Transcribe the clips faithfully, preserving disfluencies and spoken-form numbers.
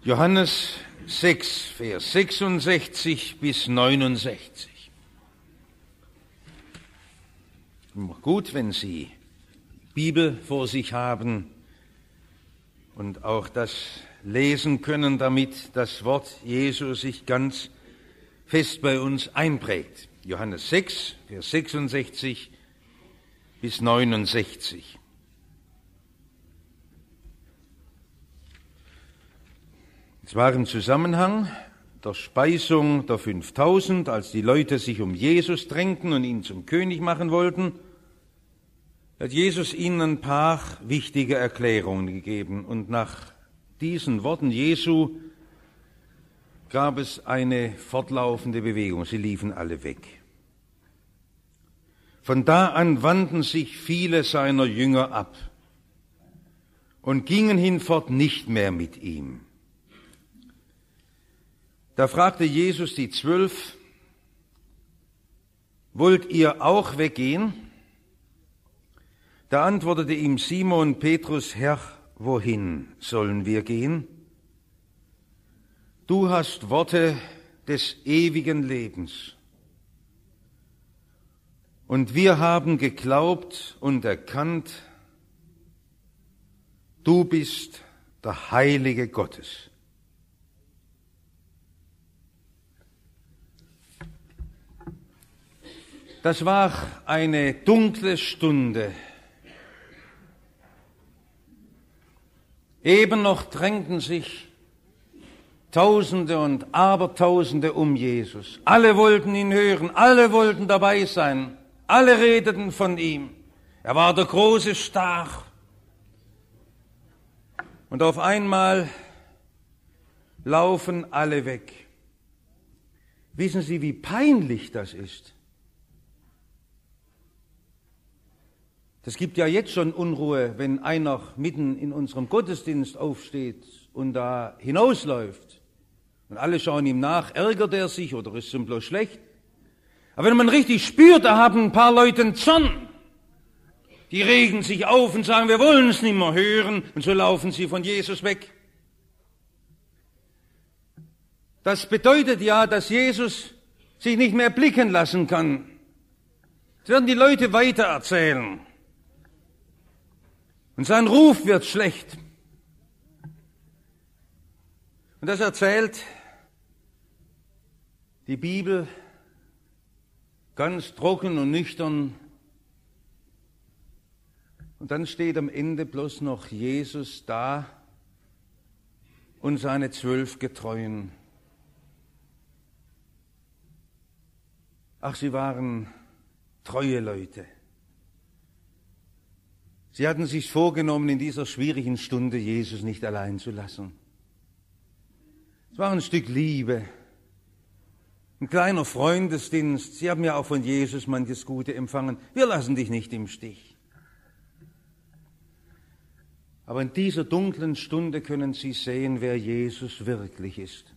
Johannes sechs, Vers sechsundsechzig bis neunundsechzig. Gut, wenn Sie die Bibel vor sich haben und auch das lesen können, damit das Wort Jesu sich ganz fest bei uns einprägt. Johannes sechs, Vers sechsundsechzig bis neunundsechzig. Es war im Zusammenhang der Speisung der fünftausend, als die Leute sich um Jesus drängten und ihn zum König machen wollten, hat Jesus ihnen ein paar wichtige Erklärungen gegeben. Und nach diesen Worten Jesu gab es eine fortlaufende Bewegung. Sie liefen alle weg. Von da an wandten sich viele seiner Jünger ab und gingen hinfort nicht mehr mit ihm. Da fragte Jesus die Zwölf: Wollt ihr auch weggehen? Da antwortete ihm Simon Petrus: Herr, wohin sollen wir gehen? Du hast Worte des ewigen Lebens. Und wir haben geglaubt und erkannt, du bist der Heilige Gottes. Das war eine dunkle Stunde. Eben noch drängten sich Tausende und Abertausende um Jesus. Alle wollten ihn hören, alle wollten dabei sein, alle redeten von ihm. Er war der große Star. Und auf einmal laufen alle weg. Wissen Sie, wie peinlich das ist? Es gibt ja jetzt schon Unruhe, wenn einer mitten in unserem Gottesdienst aufsteht und da hinausläuft. Und alle schauen ihm nach, ärgert er sich oder ist ihm bloß schlecht. Aber wenn man richtig spürt, da haben ein paar Leute einen Zorn. Die regen sich auf und sagen, wir wollen es nicht mehr hören. Und so laufen sie von Jesus weg. Das bedeutet ja, dass Jesus sich nicht mehr blicken lassen kann. Das werden die Leute weitererzählen. Und sein Ruf wird schlecht. Und das erzählt die Bibel ganz trocken und nüchtern. Und dann steht am Ende bloß noch Jesus da und seine zwölf Getreuen. Ach, sie waren treue Leute. Sie hatten sich vorgenommen, in dieser schwierigen Stunde Jesus nicht allein zu lassen. Es war ein Stück Liebe, ein kleiner Freundesdienst. Sie haben ja auch von Jesus manches Gute empfangen. Wir lassen dich nicht im Stich. Aber in dieser dunklen Stunde können Sie sehen, wer Jesus wirklich ist.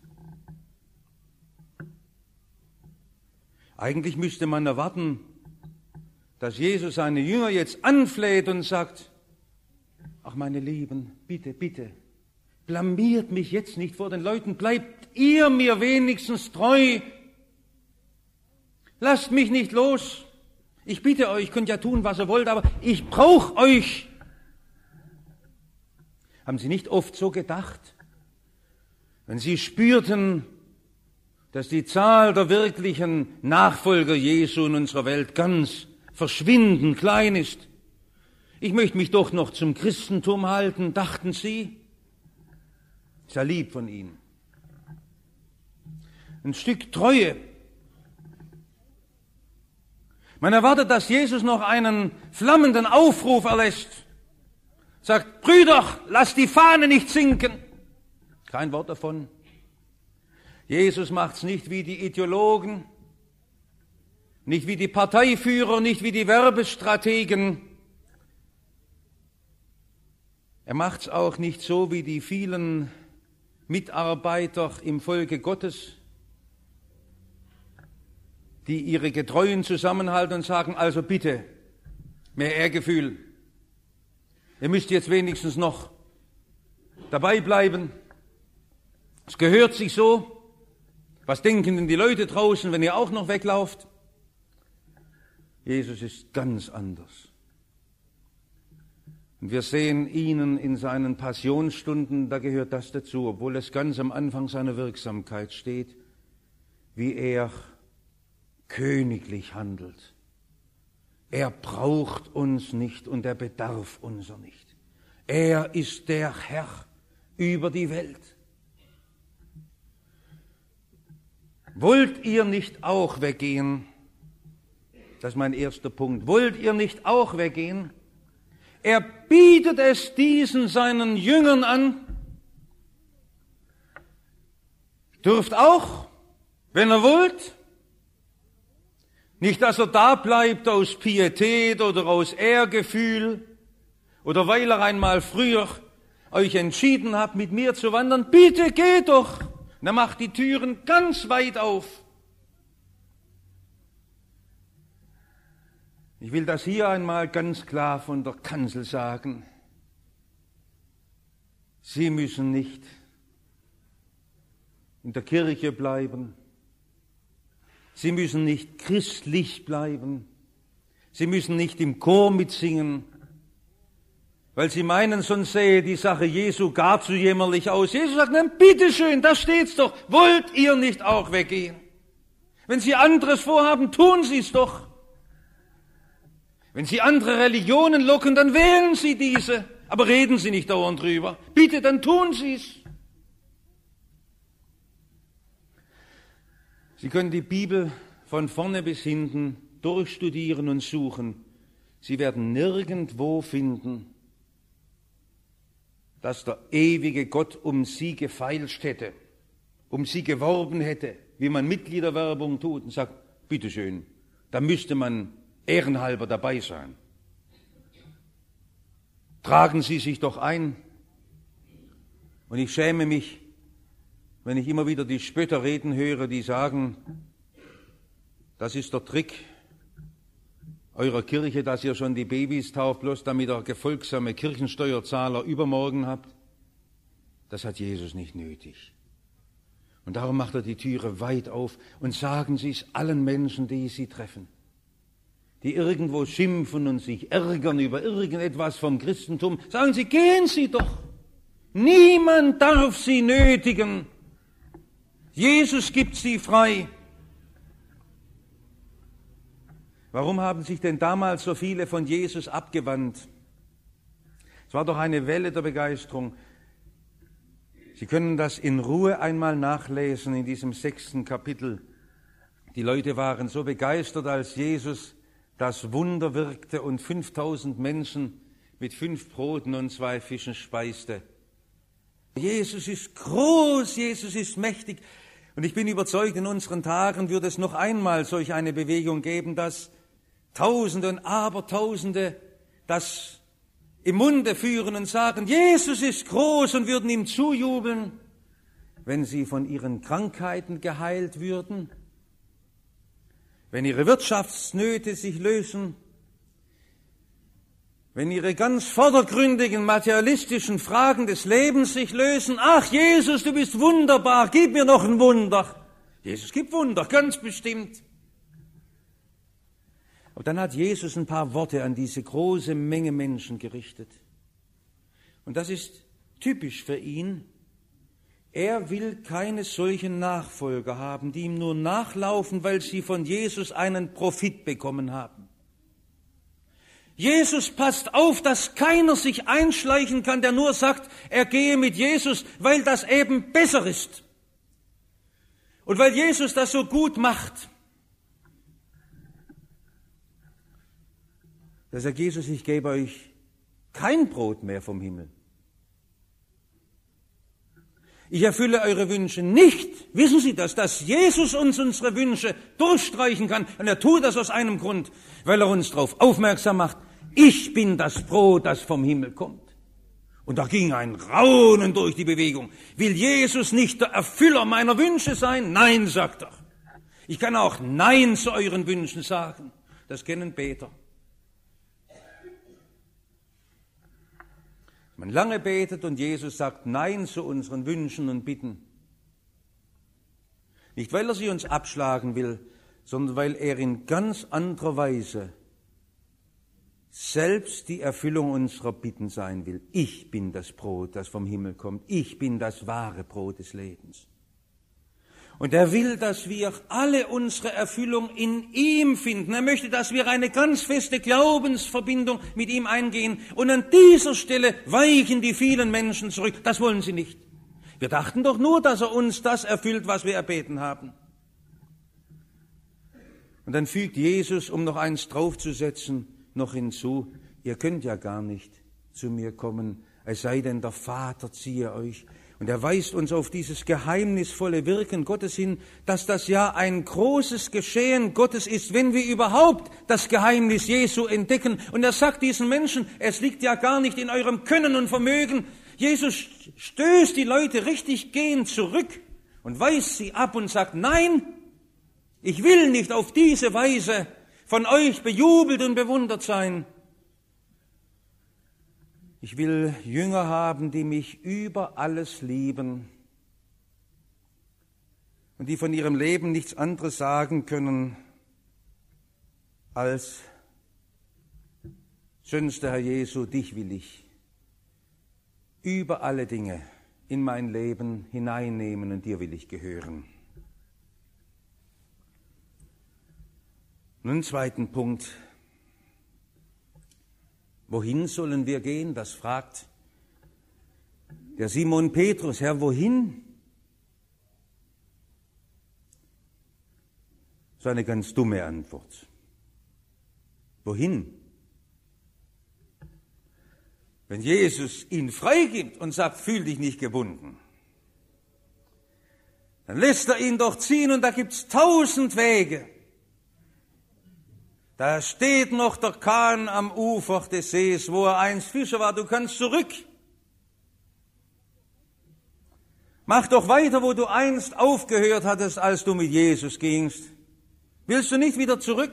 Eigentlich müsste man erwarten, dass Jesus seine Jünger jetzt anfleht und sagt, ach meine Lieben, bitte, bitte, blamiert mich jetzt nicht vor den Leuten, bleibt ihr mir wenigstens treu. Lasst mich nicht los. Ich bitte euch, könnt ja tun, was ihr wollt, aber ich brauche euch. Haben Sie nicht oft so gedacht, wenn Sie spürten, dass die Zahl der wirklichen Nachfolger Jesu in unserer Welt ganz verschwindend klein ist? Ich möchte mich doch noch zum Christentum halten, dachten Sie? Ist ja lieb von Ihnen. Ein Stück Treue. Man erwartet, dass Jesus noch einen flammenden Aufruf erlässt. Sagt, Brüder, lasst die Fahne nicht sinken. Kein Wort davon. Jesus macht's nicht wie die Ideologen, nicht wie die Parteiführer, nicht wie die Werbestrategen. Er macht's auch nicht so wie die vielen Mitarbeiter im Volke Gottes, die ihre Getreuen zusammenhalten und sagen, also bitte, mehr Ehrgefühl. Ihr müsst jetzt wenigstens noch dabei bleiben. Es gehört sich so. Was denken denn die Leute draußen, wenn ihr auch noch weglauft? Jesus ist ganz anders. Und wir sehen ihn in seinen Passionsstunden, da gehört das dazu, obwohl es ganz am Anfang seiner Wirksamkeit steht, wie er königlich handelt. Er braucht uns nicht und er bedarf unser nicht. Er ist der Herr über die Welt. Wollt ihr nicht auch weggehen? Das ist mein erster Punkt. Wollt ihr nicht auch weggehen? Er bietet es diesen seinen Jüngern an. Dürft auch, wenn ihr wollt. Nicht, dass er da bleibt aus Pietät oder aus Ehrgefühl oder weil er einmal früher euch entschieden habt, mit mir zu wandern. Bitte geht doch. Und er macht die Türen ganz weit auf. Ich will das hier einmal ganz klar von der Kanzel sagen. Sie müssen nicht in der Kirche bleiben. Sie müssen nicht christlich bleiben. Sie müssen nicht im Chor mitsingen, weil sie meinen, sonst sähe die Sache Jesu gar zu jämmerlich aus. Jesus sagt, nein, bitteschön, da steht's doch. Wollt ihr nicht auch weggehen? Wenn Sie anderes vorhaben, tun Sie es doch. Wenn Sie andere Religionen locken, dann wählen Sie diese. Aber reden Sie nicht dauernd drüber. Bitte, dann tun Sie es. Sie können die Bibel von vorne bis hinten durchstudieren und suchen. Sie werden nirgendwo finden, dass der ewige Gott um sie gefeilscht hätte, um sie geworben hätte, wie man Mitgliederwerbung tut und sagt, bitteschön, da müsste man ehrenhalber dabei sein. Tragen Sie sich doch ein. Und ich schäme mich, wenn ich immer wieder die Spötter reden höre, die sagen, das ist der Trick eurer Kirche, dass ihr schon die Babys tauft, bloß damit ihr gefolgsame Kirchensteuerzahler übermorgen habt. Das hat Jesus nicht nötig. Und darum macht er die Türe weit auf und sagen Sie es allen Menschen, die Sie treffen, die irgendwo schimpfen und sich ärgern über irgendetwas vom Christentum. Sagen Sie, gehen Sie doch. Niemand darf Sie nötigen. Jesus gibt Sie frei. Warum haben sich denn damals so viele von Jesus abgewandt? Es war doch eine Welle der Begeisterung. Sie können das in Ruhe einmal nachlesen in diesem sechsten Kapitel. Die Leute waren so begeistert, als Jesus das Wunder wirkte und fünftausend Menschen mit fünf Broten und zwei Fischen speiste. Jesus ist groß, Jesus ist mächtig. Und ich bin überzeugt, in unseren Tagen würde es noch einmal solch eine Bewegung geben, dass Tausende und Abertausende das im Munde führen und sagen, Jesus ist groß und würden ihm zujubeln, wenn sie von ihren Krankheiten geheilt würden, wenn ihre Wirtschaftsnöte sich lösen, wenn ihre ganz vordergründigen materialistischen Fragen des Lebens sich lösen. Ach Jesus, du bist wunderbar, gib mir noch ein Wunder. Jesus gibt Wunder, ganz bestimmt. Aber dann hat Jesus ein paar Worte an diese große Menge Menschen gerichtet. Und das ist typisch für ihn. Er will keine solchen Nachfolger haben, die ihm nur nachlaufen, weil sie von Jesus einen Profit bekommen haben. Jesus passt auf, dass keiner sich einschleichen kann, der nur sagt, er gehe mit Jesus, weil das eben besser ist. Und weil Jesus das so gut macht. Da sagt Jesus, ich gebe euch kein Brot mehr vom Himmel. Ich erfülle eure Wünsche nicht. Wissen Sie das, dass Jesus uns unsere Wünsche durchstreichen kann? Und er tut das aus einem Grund, weil er uns darauf aufmerksam macht. Ich bin das Brot, das vom Himmel kommt. Und da ging ein Raunen durch die Bewegung. Will Jesus nicht der Erfüller meiner Wünsche sein? Nein, sagt er. Ich kann auch Nein zu euren Wünschen sagen. Das kennen Beter. Man lange betet und Jesus sagt Nein zu unseren Wünschen und Bitten, Nicht, weil er sie uns abschlagen will, sondern weil er in ganz anderer Weise selbst die Erfüllung unserer Bitten sein will. Ich bin das Brot, das vom Himmel kommt. Ich bin das wahre Brot des Lebens. Und er will, dass wir alle unsere Erfüllung in ihm finden. Er möchte, dass wir eine ganz feste Glaubensverbindung mit ihm eingehen. Und an dieser Stelle weichen die vielen Menschen zurück. Das wollen sie nicht. Wir dachten doch nur, dass er uns das erfüllt, was wir erbeten haben. Und dann fügt Jesus, um noch eins draufzusetzen, noch hinzu, ihr könnt ja gar nicht zu mir kommen, es sei denn, der Vater ziehe euch. Und er weist uns auf dieses geheimnisvolle Wirken Gottes hin, dass das ja ein großes Geschehen Gottes ist, wenn wir überhaupt das Geheimnis Jesu entdecken. Und er sagt diesen Menschen, es liegt ja gar nicht in eurem Können und Vermögen. Jesus stößt die Leute richtig gehend zurück und weist sie ab und sagt, nein, ich will nicht auf diese Weise von euch bejubelt und bewundert sein. Ich will Jünger haben, die mich über alles lieben und die von ihrem Leben nichts anderes sagen können als, schönster Herr Jesu, dich will ich über alle Dinge in mein Leben hineinnehmen und dir will ich gehören. Nun, zweiten Punkt. Wohin sollen wir gehen? Das fragt der Simon Petrus. Herr, wohin? Das ist eine ganz dumme Antwort. Wohin? Wenn Jesus ihn freigibt und sagt, fühl dich nicht gebunden, dann lässt er ihn doch ziehen und da gibt's tausend Wege. Da steht noch der Kahn am Ufer des Sees, wo er einst Fischer war. Du kannst zurück. Mach doch weiter, wo du einst aufgehört hattest, als du mit Jesus gingst. Willst du nicht wieder zurück?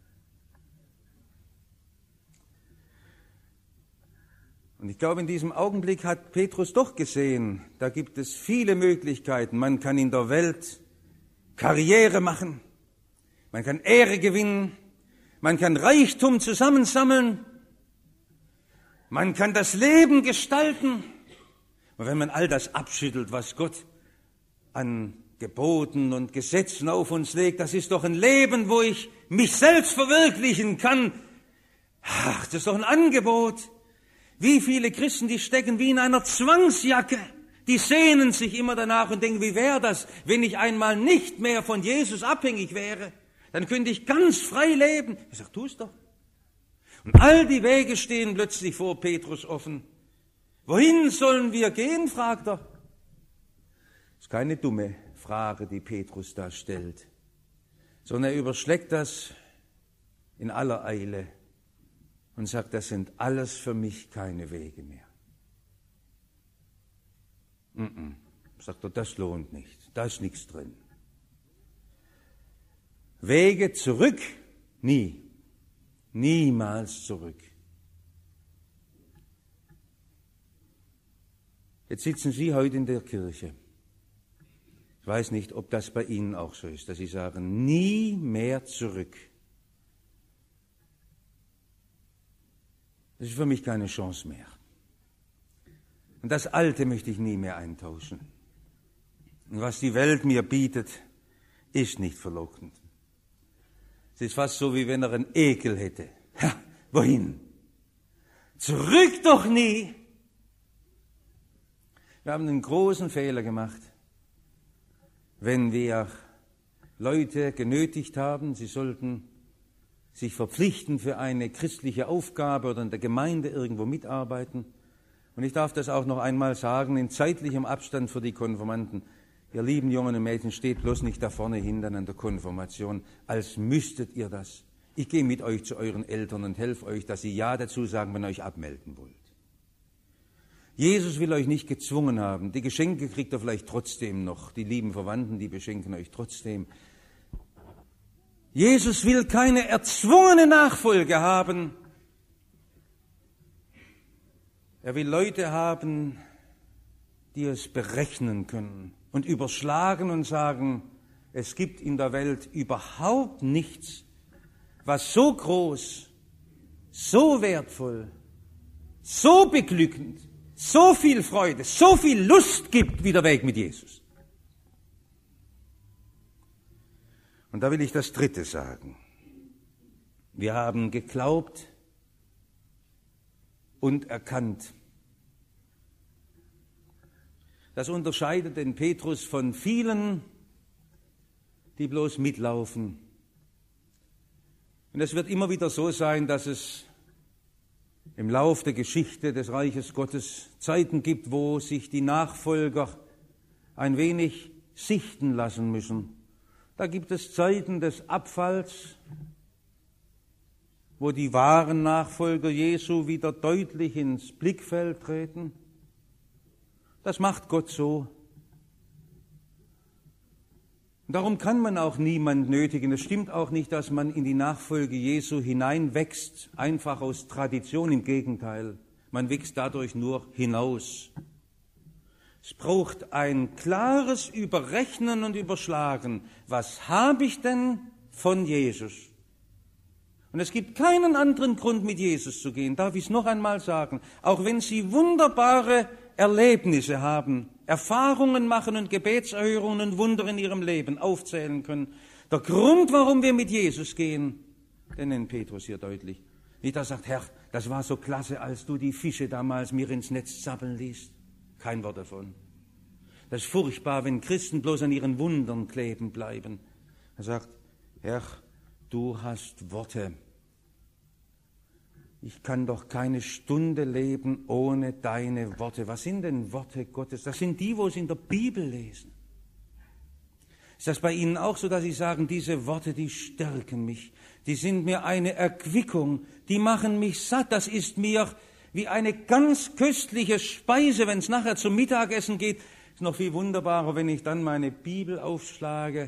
Und ich glaube, in diesem Augenblick hat Petrus doch gesehen, da gibt es viele Möglichkeiten. Man kann in der Welt Karriere machen, man kann Ehre gewinnen, man kann Reichtum zusammensammeln, man kann das Leben gestalten. Und wenn man all das abschüttelt, was Gott an Geboten und Gesetzen auf uns legt, das ist doch ein Leben, wo ich mich selbst verwirklichen kann. Ach, das ist doch ein Angebot. Wie viele Christen, die stecken wie in einer Zwangsjacke, die sehnen sich immer danach und denken, wie wäre das, wenn ich einmal nicht mehr von Jesus abhängig wäre? Dann könnte ich ganz frei leben. Ich sage, tu es doch. Und all die Wege stehen plötzlich vor Petrus offen. Wohin sollen wir gehen, fragt er. Das ist keine dumme Frage, die Petrus da stellt, sondern er überschlägt das in aller Eile und sagt, das sind alles für mich keine Wege mehr. Mm-mm. Sagt er, das lohnt nicht, da ist nichts drin. Wege zurück? Nie. Niemals zurück. Jetzt sitzen Sie heute in der Kirche. Ich weiß nicht, ob das bei Ihnen auch so ist, dass Sie sagen, nie mehr zurück. Das ist für mich keine Chance mehr. Und das Alte möchte ich nie mehr eintauschen. Und was die Welt mir bietet, ist nicht verlockend. Es ist fast so, wie wenn er einen Ekel hätte. Ja, wohin? Zurück doch nie! Wir haben einen großen Fehler gemacht, wenn wir Leute genötigt haben, sie sollten sich verpflichten für eine christliche Aufgabe oder in der Gemeinde irgendwo mitarbeiten. Und ich darf das auch noch einmal sagen, in zeitlichem Abstand für die Konfirmanden. Ihr lieben Jungen und Mädchen, steht bloß nicht da vorne hinten an der Konfirmation, als müsstet ihr das. Ich gehe mit euch zu euren Eltern und helfe euch, dass sie Ja dazu sagen, wenn ihr euch abmelden wollt. Jesus will euch nicht gezwungen haben. Die Geschenke kriegt ihr vielleicht trotzdem noch. Die lieben Verwandten, die beschenken euch trotzdem. Jesus will keine erzwungene Nachfolge haben. Er will Leute haben, die es berechnen können und überschlagen und sagen, es gibt in der Welt überhaupt nichts, was so groß, so wertvoll, so beglückend, so viel Freude, so viel Lust gibt wie der Weg mit Jesus. Und da will ich das Dritte sagen. Wir haben geglaubt und erkannt. Das unterscheidet den Petrus von vielen, die bloß mitlaufen. Und es wird immer wieder so sein, dass es im Lauf der Geschichte des Reiches Gottes Zeiten gibt, wo sich die Nachfolger ein wenig sichten lassen müssen. Da gibt es Zeiten des Abfalls, wo die wahren Nachfolger Jesu wieder deutlich ins Blickfeld treten. Das macht Gott so. Und darum kann man auch niemand nötigen. Es stimmt auch nicht, dass man in die Nachfolge Jesu hineinwächst, einfach aus Tradition. Im Gegenteil, man wächst dadurch nur hinaus. Es braucht ein klares Überrechnen und Überschlagen. Was habe ich denn von Jesus? Und es gibt keinen anderen Grund, mit Jesus zu gehen. Darf ich es noch einmal sagen? Auch wenn Sie wunderbare Erlebnisse haben, Erfahrungen machen und Gebetserhörungen und Wunder in Ihrem Leben aufzählen können. Der Grund, warum wir mit Jesus gehen, den nennt Petrus hier deutlich. Nicht, dass er sagt, Herr, das war so klasse, als du die Fische damals mir ins Netz zappeln ließt. Kein Wort davon. Das ist furchtbar, wenn Christen bloß an ihren Wundern kleben bleiben. Er sagt, Herr, du hast Worte. Ich kann doch keine Stunde leben ohne deine Worte. Was sind denn Worte Gottes? Das sind die, wo Sie in der Bibel lesen. Ist das bei Ihnen auch so, dass Sie sagen, diese Worte, die stärken mich, die sind mir eine Erquickung, die machen mich satt, das ist mir wie eine ganz köstliche Speise, wenn es nachher zum Mittagessen geht. Ist noch viel wunderbarer, wenn ich dann meine Bibel aufschlage.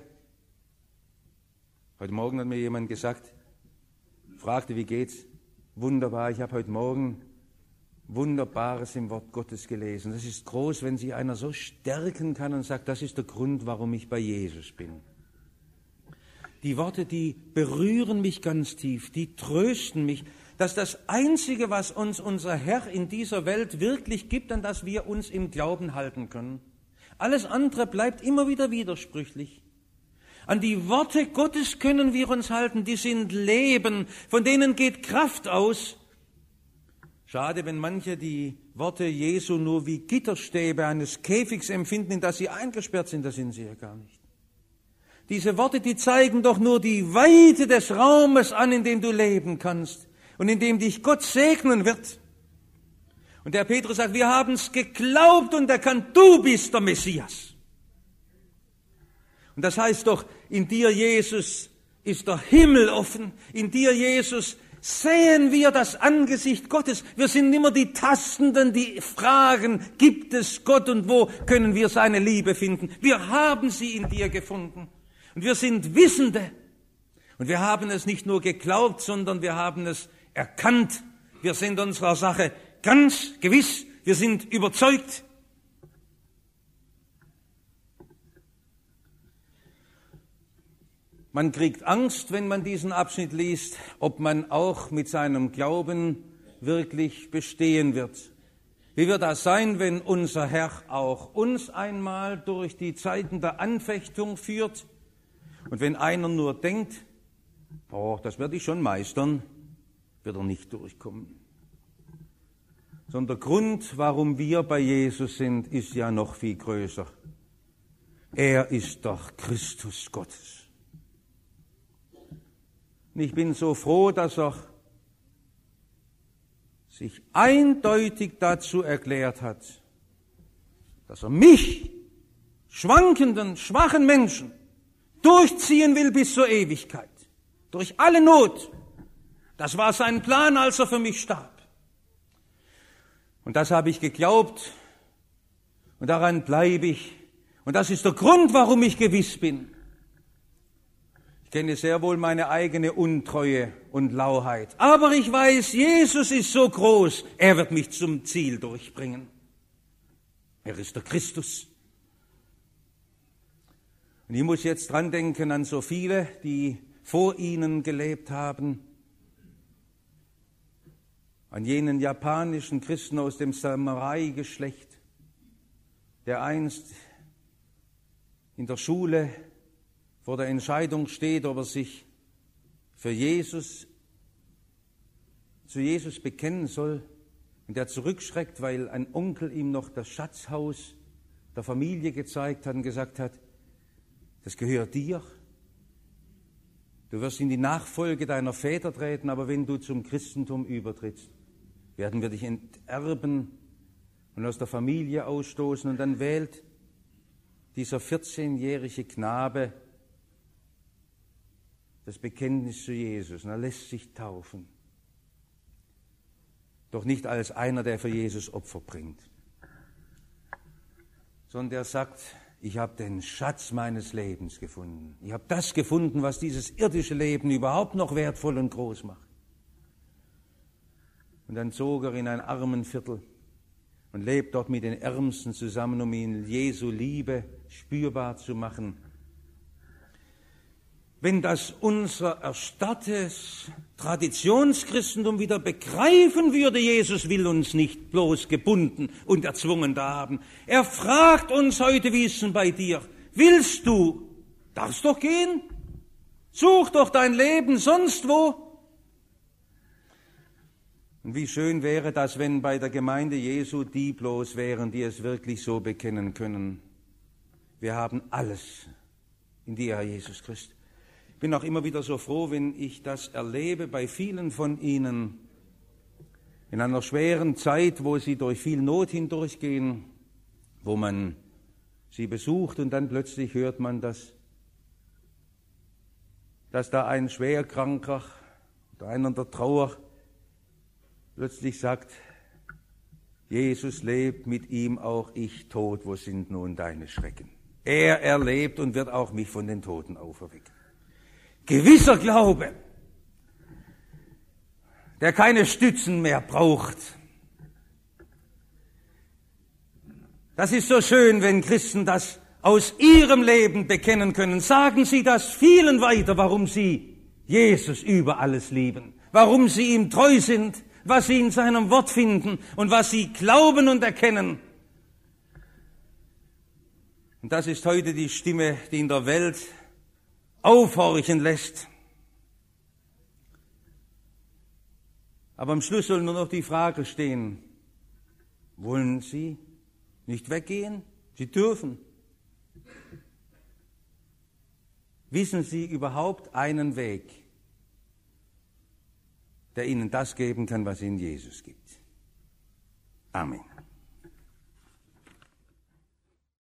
Heute Morgen hat mir jemand gesagt, fragte, wie geht's? Wunderbar, ich habe heute Morgen Wunderbares im Wort Gottes gelesen. Das ist groß, wenn sich einer so stärken kann und sagt, das ist der Grund, warum ich bei Jesus bin. Die Worte, die berühren mich ganz tief, die trösten mich, dass das Einzige, was uns unser Herr in dieser Welt wirklich gibt, an das wir uns im Glauben halten können. Alles andere bleibt immer wieder widersprüchlich. An die Worte Gottes können wir uns halten, die sind Leben, von denen geht Kraft aus. Schade, wenn manche die Worte Jesu nur wie Gitterstäbe eines Käfigs empfinden, in das sie eingesperrt sind, das sind sie ja gar nicht. Diese Worte, die zeigen doch nur die Weite des Raumes an, in dem du leben kannst und in dem dich Gott segnen wird. Und der Petrus sagt, wir haben es geglaubt und erkannt, du bist der Messias. Und das heißt doch, in dir, Jesus, ist der Himmel offen. In dir, Jesus, sehen wir das Angesicht Gottes. Wir sind immer die Tastenden, die fragen, gibt es Gott und wo können wir seine Liebe finden? Wir haben sie in dir gefunden. Und wir sind Wissende. Und wir haben es nicht nur geglaubt, sondern wir haben es erkannt. Wir sind unserer Sache ganz gewiss. Wir sind überzeugt. Man kriegt Angst, wenn man diesen Abschnitt liest, ob man auch mit seinem Glauben wirklich bestehen wird. Wie wird das sein, wenn unser Herr auch uns einmal durch die Zeiten der Anfechtung führt? Und wenn einer nur denkt, oh, das werde ich schon meistern, wird er nicht durchkommen. Sondern der Grund, warum wir bei Jesus sind, ist ja noch viel größer. Er ist doch Christus Gottes. Und ich bin so froh, dass er sich eindeutig dazu erklärt hat, dass er mich, schwankenden, schwachen Menschen, durchziehen will bis zur Ewigkeit. Durch alle Not. Das war sein Plan, als er für mich starb. Und das habe ich geglaubt und daran bleibe ich. Und das ist der Grund, warum ich gewiss bin. Ich kenne sehr wohl meine eigene Untreue und Lauheit. Aber ich weiß, Jesus ist so groß, er wird mich zum Ziel durchbringen. Er ist der Christus. Und ich muss jetzt dran denken an so viele, die vor ihnen gelebt haben, an jenen japanischen Christen aus dem Samurai-Geschlecht, der einst in der Schule vor der Entscheidung steht, ob er sich für Jesus, zu Jesus bekennen soll, und der zurückschreckt, weil ein Onkel ihm noch das Schatzhaus der Familie gezeigt hat und gesagt hat, das gehört dir. Du wirst in die Nachfolge deiner Väter treten, aber wenn du zum Christentum übertrittst, werden wir dich enterben und aus der Familie ausstoßen. Und dann wählt dieser vierzehnjährige Knabe das Bekenntnis zu Jesus und er lässt sich taufen. Doch nicht als einer, der für Jesus Opfer bringt, sondern der sagt, ich habe den Schatz meines Lebens gefunden. Ich habe das gefunden, was dieses irdische Leben überhaupt noch wertvoll und groß macht. Und dann zog er in ein Armenviertel und lebt dort mit den Ärmsten zusammen, um ihnen Jesu Liebe spürbar zu machen. Wenn das unser erstarrtes Traditionschristentum wieder begreifen würde, Jesus will uns nicht bloß gebunden und erzwungen da haben. Er fragt uns heute, wie ist denn bei dir? Willst du? Darfst doch gehen? Such doch dein Leben sonst wo. Und wie schön wäre das, wenn bei der Gemeinde Jesu die bloß wären, die es wirklich so bekennen können. Wir haben alles in dir, Herr Jesus Christus. Ich bin auch immer wieder so froh, wenn ich das erlebe bei vielen von Ihnen in einer schweren Zeit, wo sie durch viel Not hindurchgehen, wo man sie besucht und dann plötzlich hört man, dass, dass da ein Schwerkranker oder einer in der Trauer plötzlich sagt, Jesus lebt, mit ihm auch ich tot, wo sind nun deine Schrecken? Er erlebt und wird auch mich von den Toten auferwecken. Gewisser Glaube, der keine Stützen mehr braucht. Das ist so schön, wenn Christen das aus ihrem Leben bekennen können. Sagen Sie das vielen weiter, warum Sie Jesus über alles lieben, warum Sie ihm treu sind, was Sie in seinem Wort finden und was Sie glauben und erkennen. Und das ist heute die Stimme, die in der Welt aufhorchen lässt. Aber am Schluss soll nur noch die Frage stehen, wollen Sie nicht weggehen? Sie dürfen. Wissen Sie überhaupt einen Weg, der Ihnen das geben kann, was Ihnen Jesus gibt? Amen.